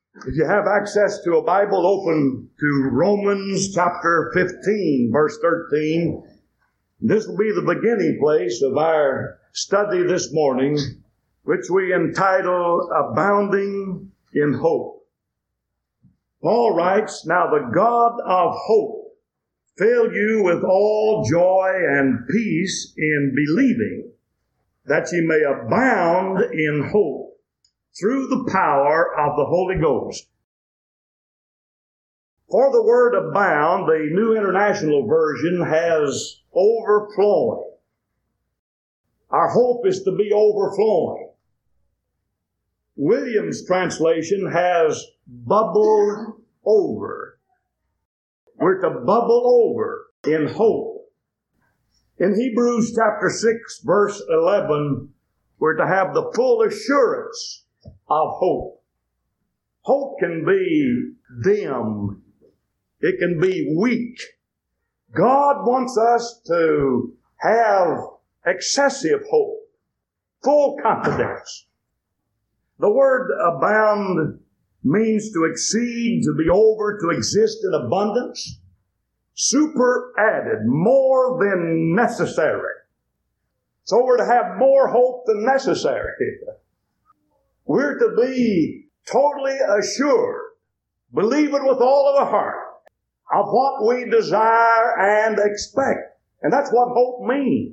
If you have access to a Bible, open to Romans chapter 15, verse 13. This will be the beginning place of our study this morning, which we entitle Abounding in Hope. Paul writes, "Now the God of hope fill you with all joy and peace in believing, that ye may abound in hope through the power of the Holy Ghost." For the word abound, the New International Version has overflowing. Our hope is to be overflowing. Williams' translation has bubble over. We're to bubble over in hope. In Hebrews chapter 6, verse 11, we're to have the full assurance of hope. Hope can be dim. It can be weak. God wants us to have excessive hope, full confidence. The word abound means to exceed, to be over, to exist in abundance, superadded, more than necessary. So we're to have more hope than necessary. We're to be totally assured, believing with all of our heart, of what we desire and expect. And that's what hope means.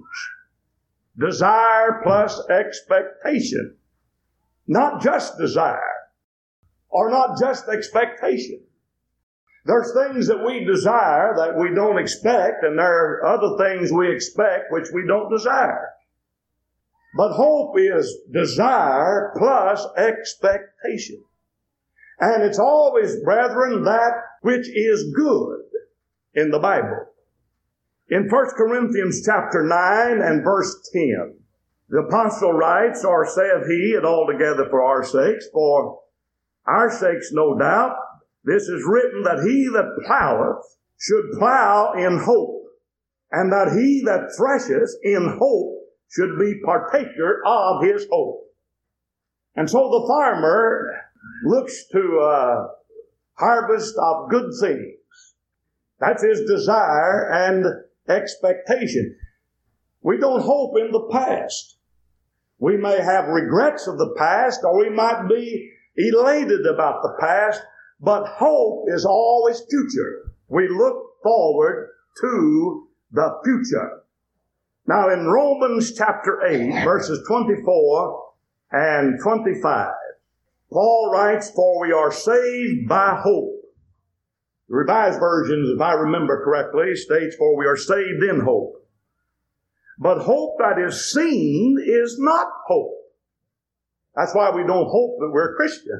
Desire plus expectation. Not just desire, or not just expectation. There's things that we desire that we don't expect, and there are other things we expect which we don't desire. But hope is desire plus expectation. And it's always, brethren, that which is good in the Bible. In 1 Corinthians chapter 9 and verse 10, the apostle writes, "Or saith he, and altogether for our sakes, for our sakes no doubt, this is written, that he that ploweth should plow in hope, and that he that thresheth in hope should be partaker of his hope." And so the farmer looks to a harvest of good things. That's his desire and expectation. We don't hope in the past. We may have regrets of the past, or we might be elated about the past, but hope is always future. We look forward to the future. Now in Romans chapter 8, verses 24 and 25, Paul writes, "For we are saved by hope." The Revised Version, if I remember correctly, states, "For we are saved in hope. But hope that is seen is not hope." That's why we don't hope that we're Christian.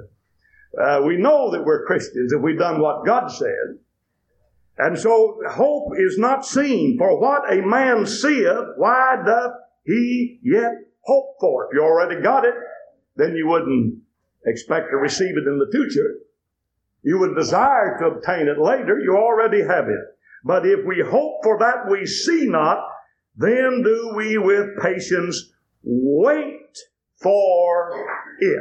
We know that we're Christians if we've done what God said. And so hope is not seen. For what a man seeth, why doth he yet hope for? If you already got it, then you wouldn't expect to receive it in the future. You would desire to obtain it later. You already have it. But if we hope for that we see not, then do we with patience wait for it.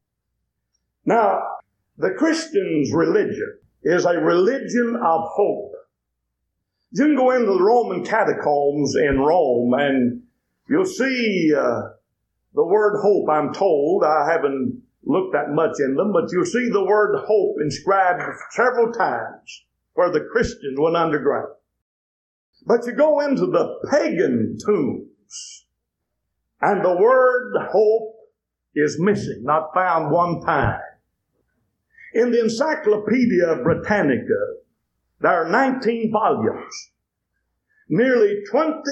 Now, the Christian's religion is a religion of hope. You can go into the Roman catacombs in Rome and you'll see the word hope, I'm told. I haven't looked that much in them, but you'll see the word hope inscribed several times where the Christians went underground. But you go into the pagan tombs and the word hope is missing, not found one time. In the Encyclopedia Britannica, there are 19 volumes, nearly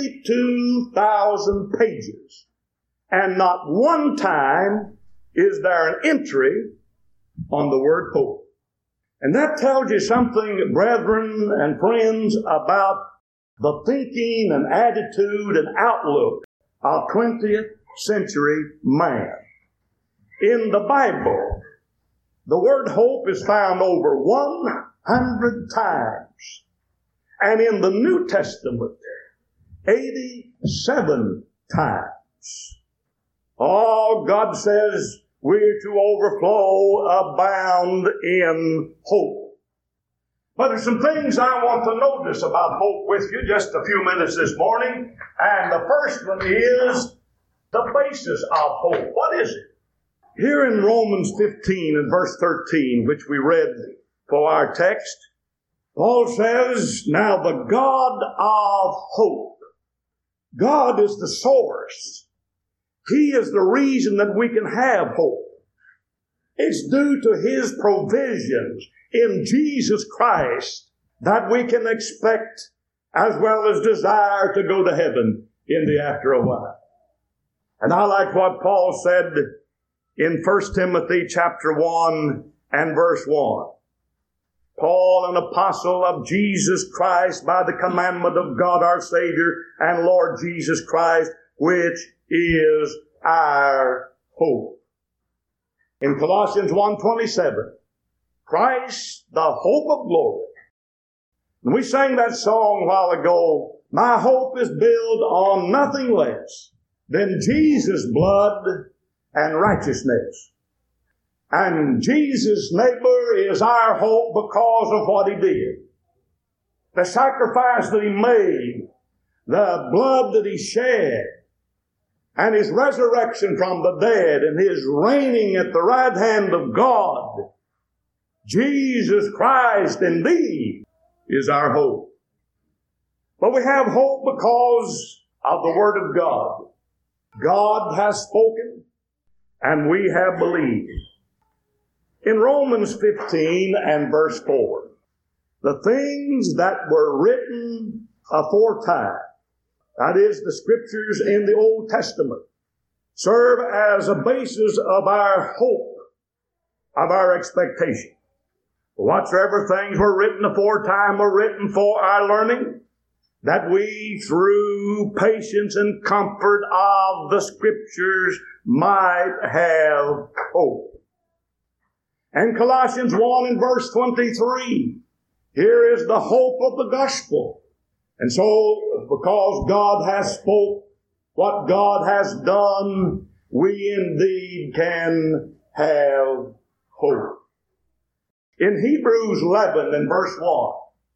22,000 pages, and not one time is there an entry on the word hope. And that tells you something, brethren and friends, about the thinking and attitude and outlook of 20th century man. In the Bible, the word hope is found over 100 times. And in the New Testament, 87 times. Oh, God says we're to overflow, abound in hope. But there's some things I want to notice about hope with you just a few minutes this morning. And the first one is the basis of hope. What is it? Here in Romans 15 and verse 13, which we read for our text, Paul says, now the God of hope. God is the source. He is the reason that we can have hope. It's due to His provisions in Jesus Christ that we can expect as well as desire to go to heaven in the after a while. And I like what Paul said in 1 Timothy chapter 1 and verse 1. Paul, an apostle of Jesus Christ by the commandment of God our Savior and Lord Jesus Christ, which is our hope. In Colossians 1:27, Christ, the hope of glory. And we sang that song a while ago, my hope is built on nothing less than Jesus' blood and righteousness. And Jesus' neighbor is our hope because of what He did. The sacrifice that He made, the blood that He shed, and His resurrection from the dead, and His reigning at the right hand of God. Jesus Christ indeed is our hope. But we have hope because of the Word of God. God has spoken, and we have believed. In Romans 15 and verse 4, the things that were written aforetime, that is, the Scriptures in the Old Testament, serve as a basis of our hope, of our expectation. Whatsoever things were written aforetime were written for our learning, that we, through patience and comfort of the Scriptures, might have hope. And Colossians 1 and verse 23, here is the hope of the gospel. And so, because God has spoke what God has done, we indeed can have hope. In Hebrews 11 and verse 1,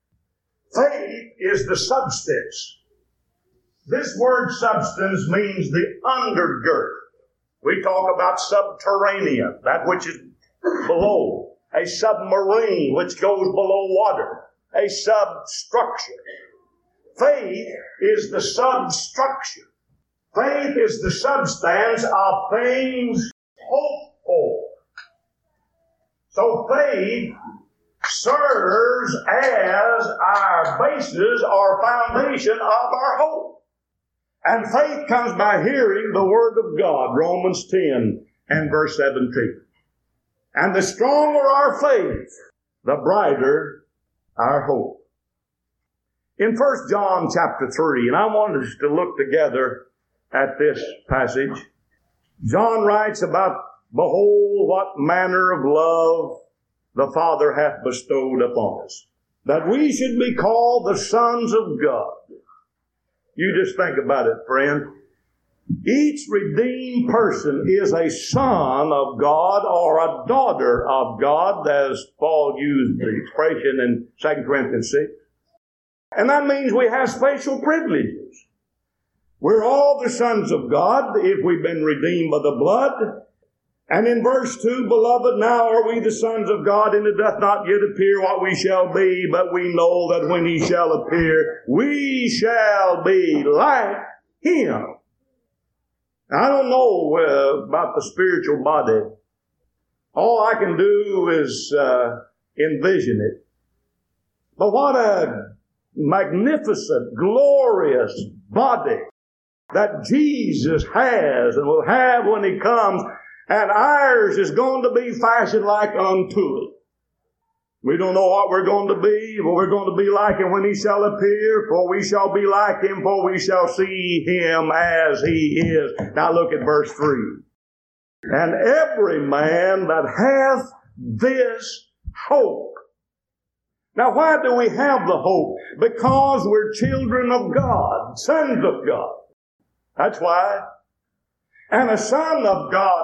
faith is the substance. This word substance means the undergird. We talk about subterranean, that which is below. A submarine, which goes below water. A substructure. Faith is the substructure. Faith is the substance of things hoped for. So faith serves as our basis or foundation of our hope. And faith comes by hearing the Word of God, Romans 10 and verse 17. And the stronger our faith, the brighter our hope. In 1 John chapter 3, and I wanted us to look together at this passage, John writes about, behold, what manner of love the Father hath bestowed upon us, that we should be called the sons of God. You just think about it, friend. Each redeemed person is a son of God or a daughter of God, as Paul used the expression in 2 Corinthians 6. And that means we have special privileges. We're all the sons of God if we've been redeemed by the blood. And in verse 2, beloved, now are we the sons of God, and it doth not yet appear what we shall be, but we know that when He shall appear, we shall be like Him. I don't know about the spiritual body. All I can do is envision it. But what a magnificent, glorious body that Jesus has and will have when He comes, and ours is going to be fashioned like unto it. We don't know what we're going to be, but we're going to be like Him when He shall appear, for we shall be like Him, for we shall see Him as He is. Now look at verse 3. And every man that hath this hope. Now why do we have the hope? Because we're children of God, sons of God. That's why. And a son of God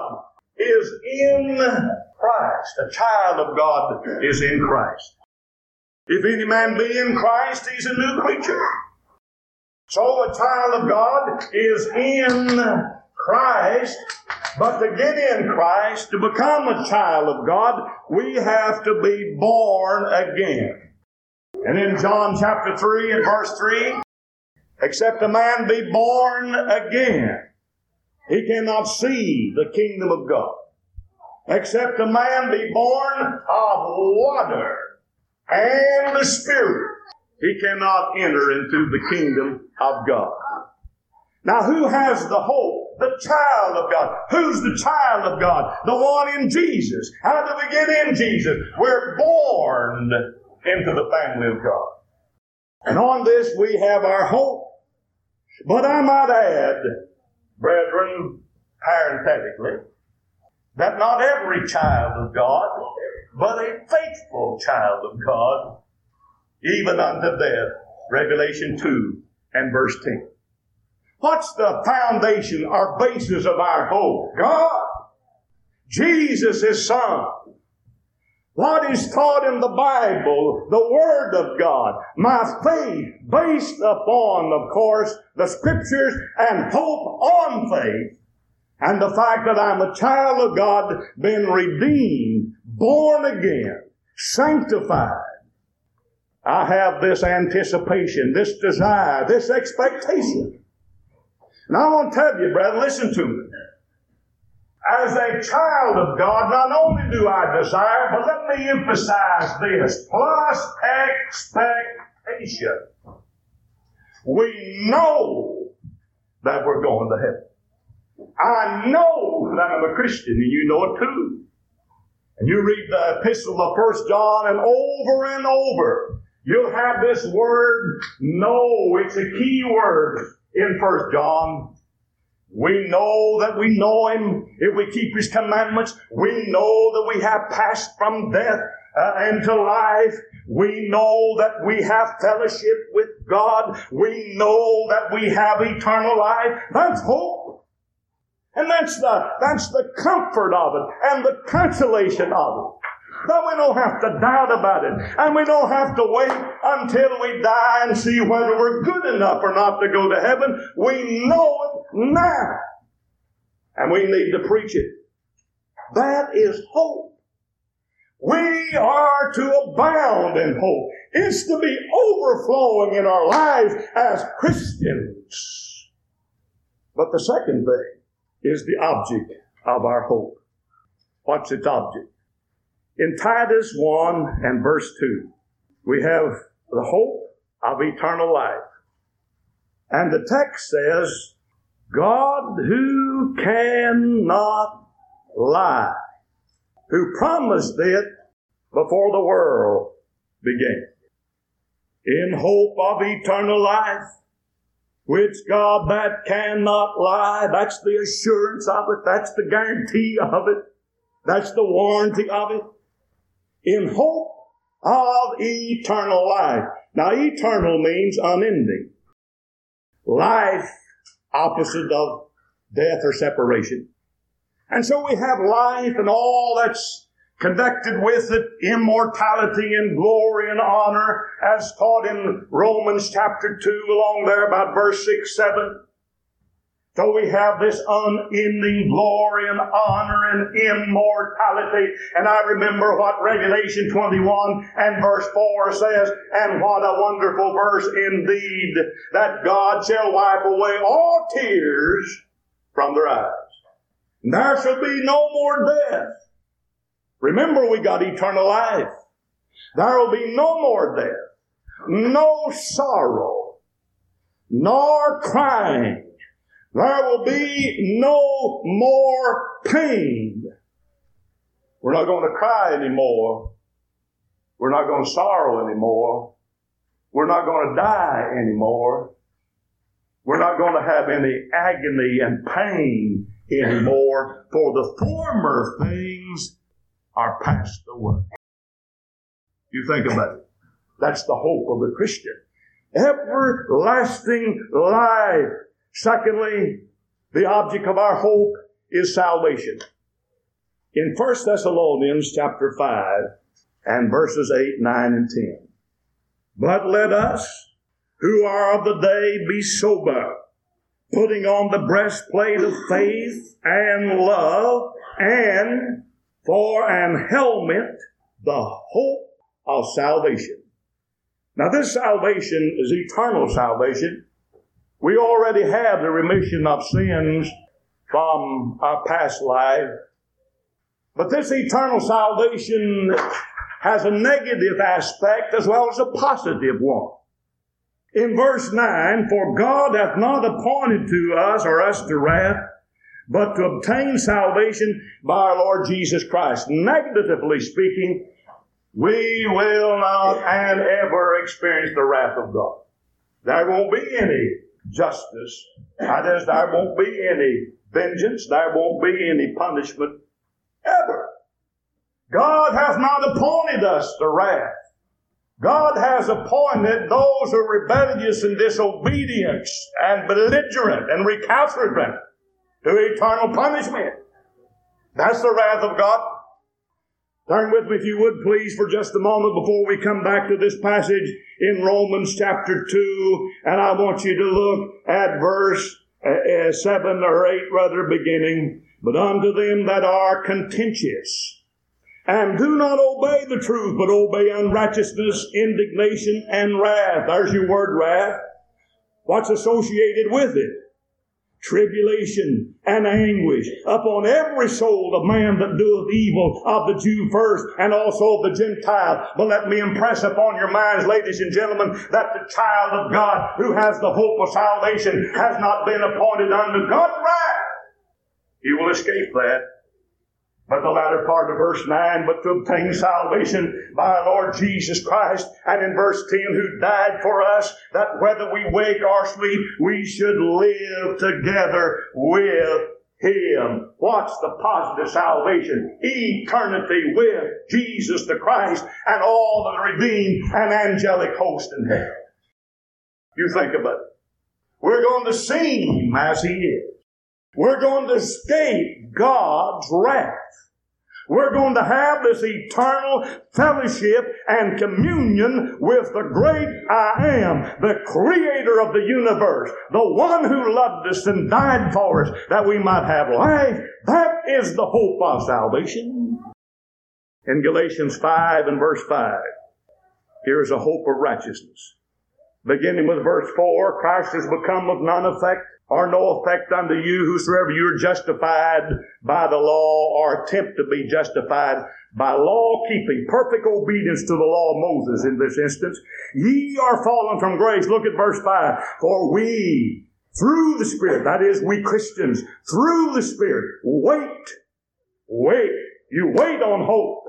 is in Christ. A child of God is in Christ. If any man be in Christ, he's a new creature. So a child of God is in Christ, but to get in Christ, to become a child of God, we have to be born again. And in John chapter 3 and verse 3, except a man be born again, he cannot see the kingdom of God. Except a man be born of water and the Spirit, he cannot enter into the kingdom of God. Now, who has the hope? The child of God. Who's the child of God? The one in Jesus. How do we get in Jesus? We're born into the family of God. And on this we have our hope. But I might add, brethren, parenthetically, that not every child of God, but a faithful child of God, even unto death. Revelation 2 and verse 10. What's the foundation or basis of our hope? God. Jesus, His Son. What is taught in the Bible, the Word of God. My faith based upon, of course, the Scriptures and hope on faith. And the fact that I'm a child of God, been redeemed, born again, sanctified. I have this anticipation, this desire, this expectation. And I want to tell you, brother, listen to me. As a child of God, not only do I desire, but let me emphasize this, plus expectation. We know that we're going to heaven. I know that I'm a Christian, and you know it too. And you read the epistle of 1 John, and over, you'll have this word, know. It's a key word in 1 John. We know that we know Him if we keep His commandments. We know that we have passed from death into life. We know that we have fellowship with God. We know that we have eternal life. That's hope. And that's the comfort of it and the consolation of it. That we don't have to doubt about it. And we don't have to wait until we die and see whether we're good enough or not to go to heaven. We know it now. And we need to preach it. That is hope. We are to abound in hope. It's to be overflowing in our lives as Christians. But the second thing is the object of our hope. What's its object? In Titus 1 and verse 2, we have the hope of eternal life. And the text says, God who cannot lie, who promised it before the world began. In hope of eternal life, which God that cannot lie, that's the assurance of it, that's the guarantee of it, that's the warranty of it. In hope of eternal life. Now, eternal means unending. Life, opposite of death or separation. And so we have life and all that's connected with it, immortality and glory and honor, as taught in Romans chapter 2, along there about verse 6, 7. So we have this unending glory and honor and immortality. And I remember what Revelation 21 and verse 4 says, and what a wonderful verse indeed, that God shall wipe away all tears from their eyes. And there shall be no more death. Remember, we got eternal life. There will be no more death, no sorrow, nor crying. There will be no more pain. We're not going to cry anymore. We're not going to sorrow anymore. We're not going to die anymore. We're not going to have any agony and pain anymore, for the former things are passed away. You think about it. That's the hope of the Christian. Everlasting life. Secondly, the object of our hope is salvation. in 1 Thessalonians chapter 5 and verses 8, 9, and 10. But let us, who are of the day, be sober, putting on the breastplate of faith and love, and for an helmet, the hope of salvation. Now this salvation is eternal salvation. We already have the remission of sins from our past life. But this eternal salvation has a negative aspect as well as a positive one. In verse 9, for God hath not appointed to us, or us to wrath, but to obtain salvation by our Lord Jesus Christ. Negatively speaking, we will not and ever experience the wrath of God. There won't be any justice. That is, there won't be any vengeance. There won't be any punishment ever. God hath not appointed us to wrath. God has appointed those who are rebellious and disobedient and belligerent and recalcitrant to eternal punishment. That's the wrath of God. Turn with me, if you would, please, for just a moment before we come back to this passage in Romans chapter 2. And I want you to look at verse 7 or 8, rather, beginning. But unto them that are contentious, and do not obey the truth, but obey unrighteousness, indignation, and wrath. There's your word, wrath. What's associated with it? Tribulation and anguish upon every soul of man that doeth evil, of the Jew first, and also of the Gentile. But let me impress upon your minds, ladies and gentlemen, that the child of God who has the hope of salvation has not been appointed unto God's wrath. He will escape that. But the latter part of verse 9, but to obtain salvation by our Lord Jesus Christ. And in verse 10, who died for us, that whether we wake or sleep, we should live together with Him. What's the positive salvation? Eternity with Jesus the Christ and all of the redeemed and angelic host in heaven. You think about it. We're going to see Him as He is. We're going to escape God's wrath. We're going to have this eternal fellowship and communion with the great I Am, the Creator of the universe, the one who loved us and died for us that we might have life. That is the hope of salvation. In Galatians 5 and verse 5, here is a hope of righteousness. Beginning with verse 4, Christ has become of none effect or no effect unto you, whosoever you are justified by the law or attempt to be justified by law-keeping, perfect obedience to the law of Moses in this instance. Ye are fallen from grace. Look at verse 5. For we, through the Spirit, that is, we Christians, through the Spirit, wait. You wait on hope.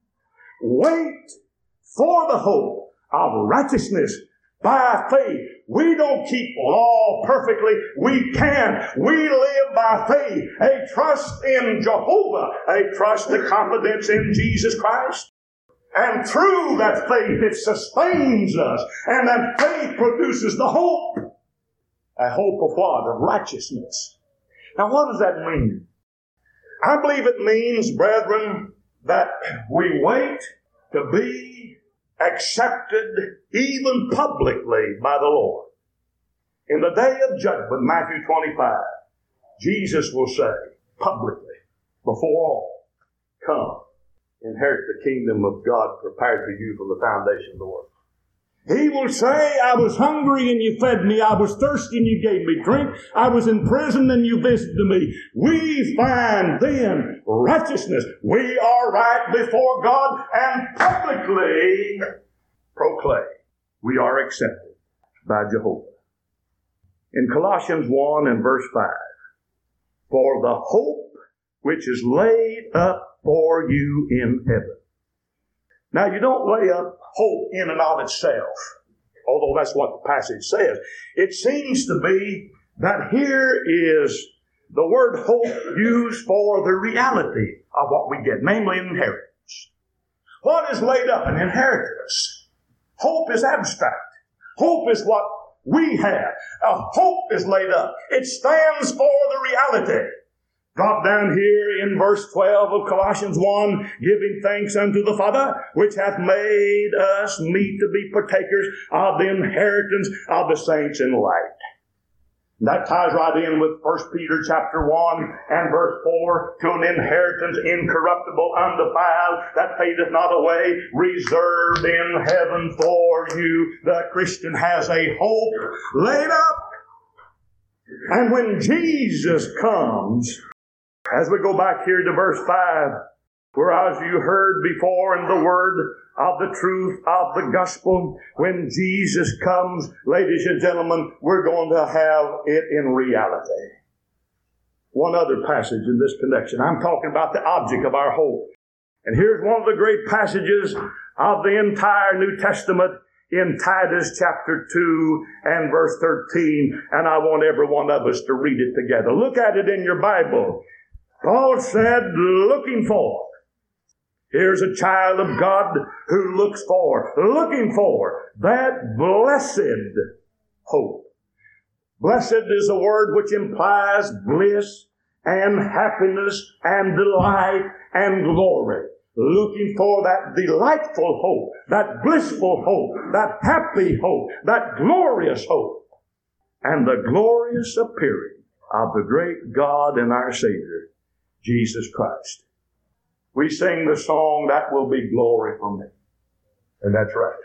Wait for the hope of righteousness by faith. We don't keep law perfectly. We can. We live by faith. A trust in Jehovah. A trust, a confidence in Jesus Christ. And through that faith, it sustains us. And that faith produces the hope. A hope of what? Of righteousness. Now, what does that mean? I believe it means, brethren, that we wait to be accepted even publicly by the Lord. In the day of judgment, Matthew 25, Jesus will say publicly, before all, come, inherit the kingdom of God prepared for you from the foundation of the world. He will say, I was hungry and you fed me. I was thirsty and you gave me drink. I was in prison and you visited me. We find then righteousness. We are right before God and publicly proclaim we are accepted by Jehovah. In Colossians 1 and verse 5, for the hope which is laid up for you in heaven. Now, you don't lay up hope in and of itself, although that's what the passage says. It seems to be that here is the word hope used for the reality of what we get, namely an inheritance. What is laid up? An inheritance. Hope is abstract. Hope is what we have. Hope is laid up. It stands for the reality Drop down here in verse 12 of Colossians 1, giving thanks unto the Father, which hath made us meet to be partakers of the inheritance of the saints in light. And that ties right in with 1 Peter chapter 1 and verse 4, to an inheritance incorruptible, undefiled, that fadeth not away, reserved in heaven for you. The Christian has a hope laid up. And when Jesus comes, as we go back here to verse 5, whereas you heard before in the word of the truth of the gospel, when Jesus comes, ladies and gentlemen, we're going to have it in reality. One other passage in this connection. I'm talking about the object of our hope. And here's one of the great passages of the entire New Testament in Titus chapter 2 and verse 13. And I want every one of us to read it together. Look at it in your Bible. Paul said, looking for. Here's a child of God who looking for that blessed hope. Blessed is a word which implies bliss and happiness and delight and glory. Looking for that delightful hope, that blissful hope, that happy hope, that glorious hope, and the glorious appearing of the great God and our Savior, Jesus Christ. We sing the song, that will be glory for me. And that's right.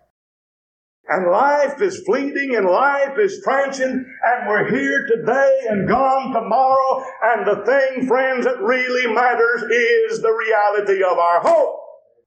And life is fleeting and life is transient, and we're here today and gone tomorrow, and the thing, friends, that really matters is the reality of our hope.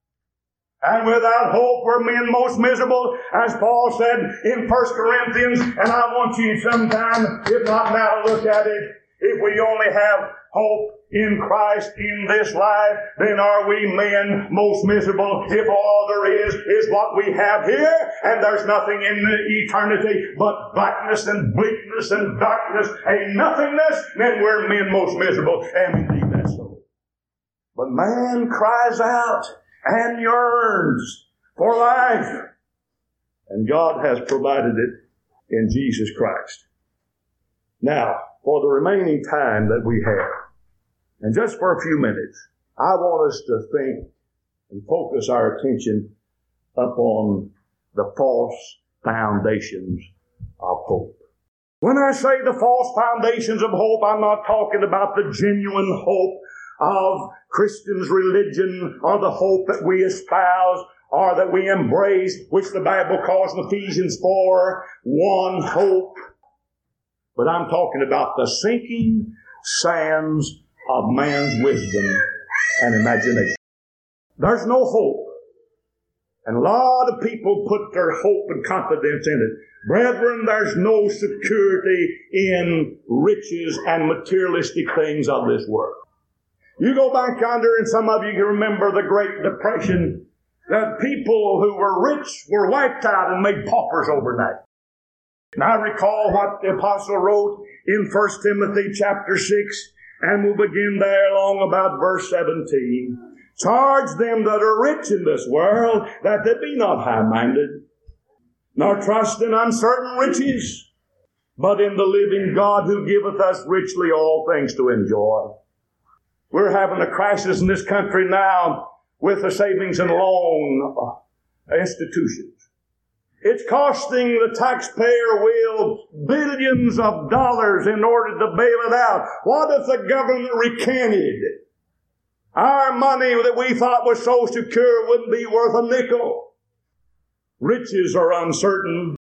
And without hope, we're men most miserable, as Paul said in 1 Corinthians, and I want you sometime, if not now, look at it. If we only have hope in Christ in this life, then are we men most miserable if all there is what we have here, and there's nothing in the eternity but blackness and bleakness and darkness, a nothingness, then we're men most miserable. And indeed that's so. But man cries out and yearns for life, and God has provided it in Jesus Christ. Now, for the remaining time that we have, and just for a few minutes, I want us to think and focus our attention upon the false foundations of hope. When I say the false foundations of hope, I'm not talking about the genuine hope of Christians' religion or the hope that we espouse or that we embrace, which the Bible calls in Ephesians 4:1 hope. But I'm talking about the sinking sands of man's wisdom and imagination. There's no hope. And a lot of people put their hope and confidence in it. Brethren, there's no security in riches and materialistic things of this world. You go back yonder, and some of you can remember the Great Depression. The people who were rich were wiped out and made paupers overnight. And I recall what the apostle wrote in 1 Timothy chapter 6, and we'll begin there along about verse 17. Charge them that are rich in this world, that they be not high-minded, nor trust in uncertain riches, but in the living God who giveth us richly all things to enjoy. We're having a crisis in this country now with the savings and loan institutions. It's costing the taxpayer will billions of dollars in order to bail it out. What if the government recanted? Our money that we thought was so secure wouldn't be worth a nickel. Riches are uncertain.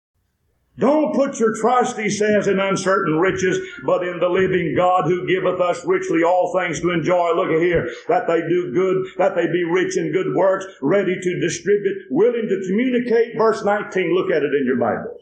Don't put your trust, he says, in uncertain riches, but in the living God who giveth us richly all things to enjoy. Look at here, that they do good, that they be rich in good works, ready to distribute, willing to communicate. Verse 19, look at it in your Bible.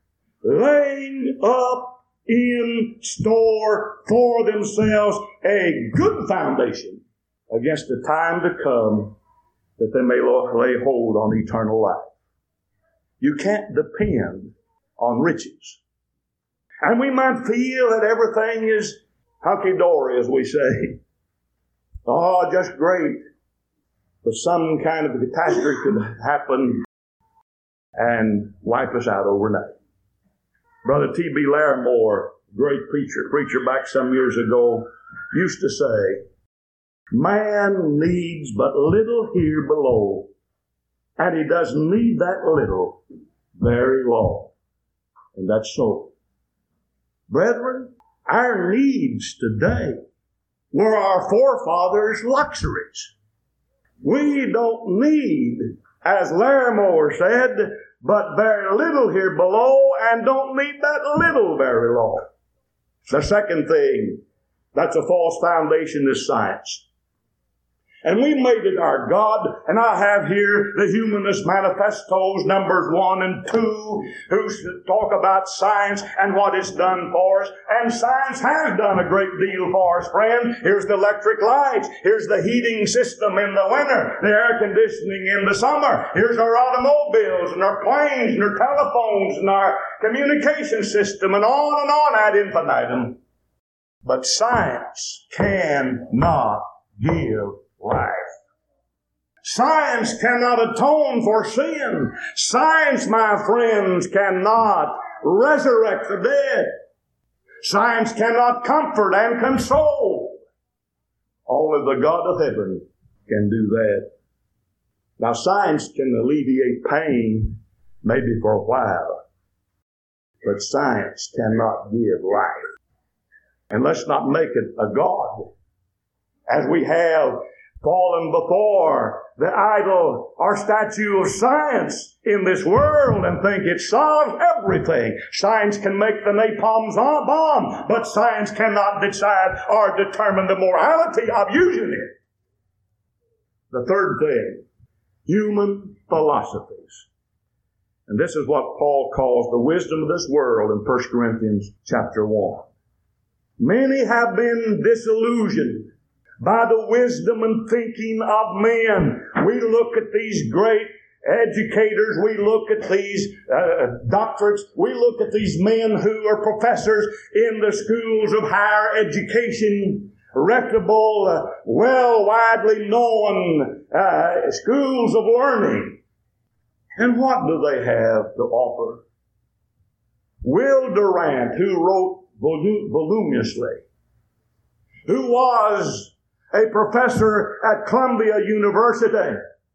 Laying up in store for themselves a good foundation against the time to come, that they may lay hold on eternal life. You can't depend on riches. And we might feel that everything is hunky-dory, as we say. Oh, just great. But some kind of catastrophe could happen and wipe us out overnight. Brother T.B. Larimore great preacher back some years ago, used to say, man needs but little here below, and he doesn't need that little very long. And that's so. Brethren, our needs today were our forefathers' luxuries. We don't need, as Larimore said, but very little here below, and don't need that little very long. The second thing, that's a false foundation, is science. And we made it our God, and I have here the Humanist Manifestos, numbers 1 and 2, who talk about science and what it's done for us. And science has done a great deal for us, friend. Here's the electric lights. Here's the heating system in the winter, the air conditioning in the summer. Here's our automobiles and our planes and our telephones and our communication system, and on ad infinitum. But science cannot give life. Science cannot atone for sin. Science, my friends, cannot resurrect the dead. Science cannot comfort and console. Only the God of heaven can do that. Now, science can alleviate pain, maybe for a while, but science cannot give life. And let's not make it a God, as we have fallen before the idol or statue of science in this world and think it solves everything. Science can make the napalm bomb, but science cannot decide or determine the morality of using it. The third thing, human philosophies. And this is what Paul calls the wisdom of this world in 1 Corinthians chapter 1. Many have been disillusioned by the wisdom and thinking of men. We look at these great educators, we look at these doctorates, we look at these men who are professors in the schools of higher education, reputable, widely known schools of learning. And what do they have to offer? Will Durant, who wrote voluminously, who was a professor at Columbia University,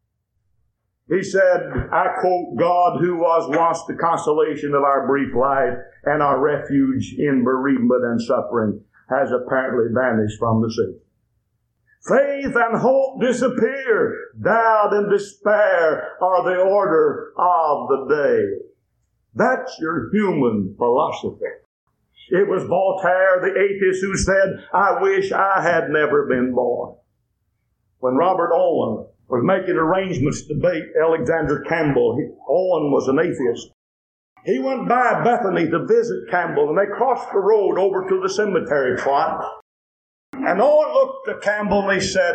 he said, I quote, God, who was once the consolation of our brief life and our refuge in bereavement and suffering, has apparently vanished from the sea. Faith and hope disappear. Doubt and despair are the order of the day. That's your human philosophy. It was Voltaire, the atheist, who said, I wish I had never been born. When Robert Owen was making arrangements to debate Alexander Campbell, Owen was an atheist. He went by Bethany to visit Campbell, and they crossed the road over to the cemetery plot. And Owen looked at Campbell and he said,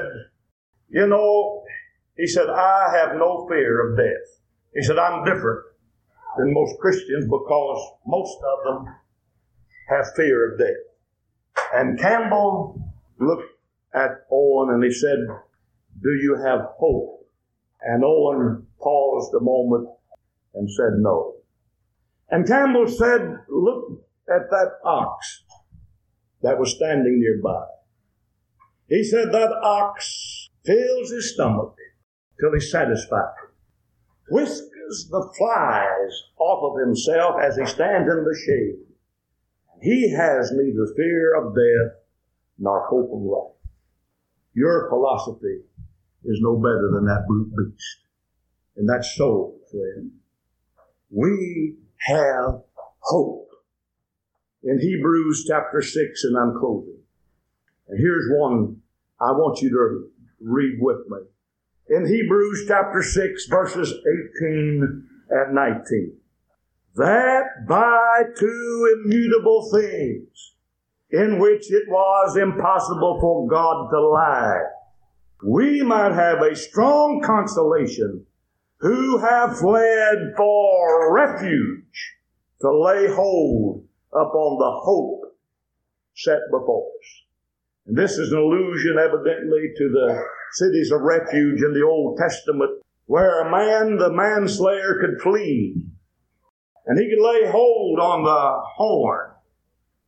I have no fear of death. He said, I'm different than most Christians because most of them have fear of death. And Campbell looked at Owen and he said, do you have hope? And Owen paused a moment and said no. And Campbell said, look at that ox that was standing nearby. He said that ox fills his stomach till he's satisfied, whiskers the flies off of himself as he stands in the shade. He has neither fear of death nor hope of life. Your philosophy is no better than that brute beast. And that's so, friend. We have hope. In Hebrews chapter 6, and I'm closing. And here's one I want you to read with me. In Hebrews chapter 6, verses 18 and 19. That by two immutable things, in which it was impossible for God to lie, we might have a strong consolation, who have fled for refuge, to lay hold upon the hope set before us. And this is an allusion evidently to the cities of refuge in the Old Testament, where the manslayer could flee, and he could lay hold on the horn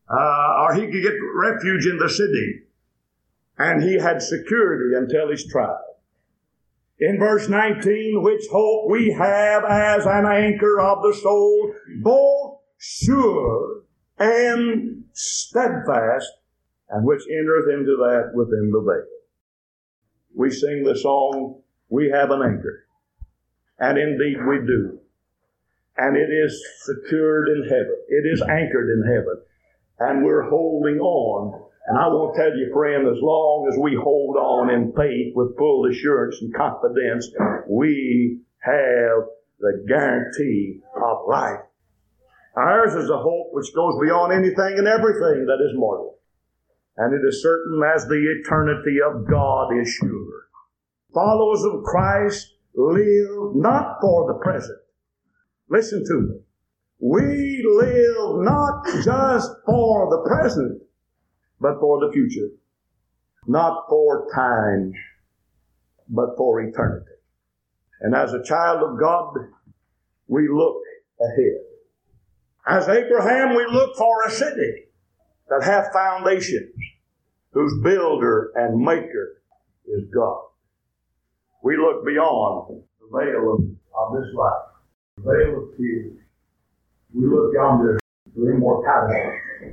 or he could get refuge in the city. And he had security until his trial. In verse 19, which hope we have as an anchor of the soul, both sure and steadfast, and which entereth into that within the veil. We sing the song, we have an anchor. And indeed we do. And it is secured in heaven. It is anchored in heaven. And we're holding on. And I want to tell you, friend, as long as we hold on in faith with full assurance and confidence, we have the guarantee of life. Ours is a hope which goes beyond anything and everything that is mortal. And it is certain as the eternity of God is sure. Followers of Christ live not for the present. Listen to me. We live not just for the present, but for the future. Not for time, but for eternity. And as a child of God, we look ahead. As Abraham, we look for a city that hath foundations, whose builder and maker is God. We look beyond the veil of this life, the veil of tears. We look yonder to immortality,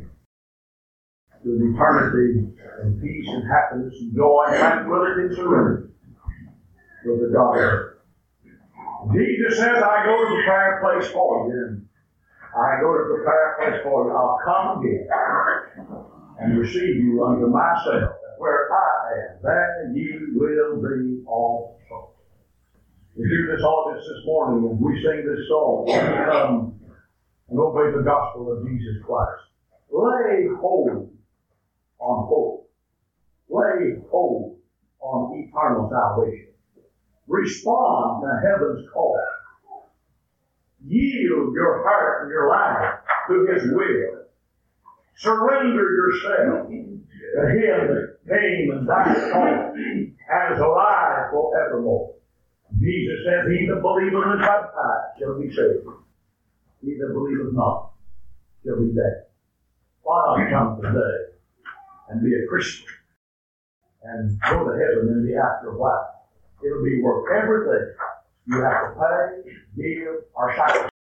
to eternity and peace and happiness and joy and tranquility and serenity with the God. Jesus says, I go to prepare a place for you. I go to prepare a place for you. I'll come again and receive you unto myself. Where I am, there ye will be also. We do this audience this morning, and we sing this song. We come and obey the gospel of Jesus Christ. Lay hold on hope. Lay hold on eternal salvation. Respond to heaven's call. Yield your heart and your life to His will. Surrender yourself to Him that came and died at home and is alive forevermore. Jesus said, He that believeth and is baptized shall be saved. He that believeth not shall be dead. Why not come today and be a Christian and go to heaven in the afterlife? It'll be worth everything you have to pay, give, or sacrifice.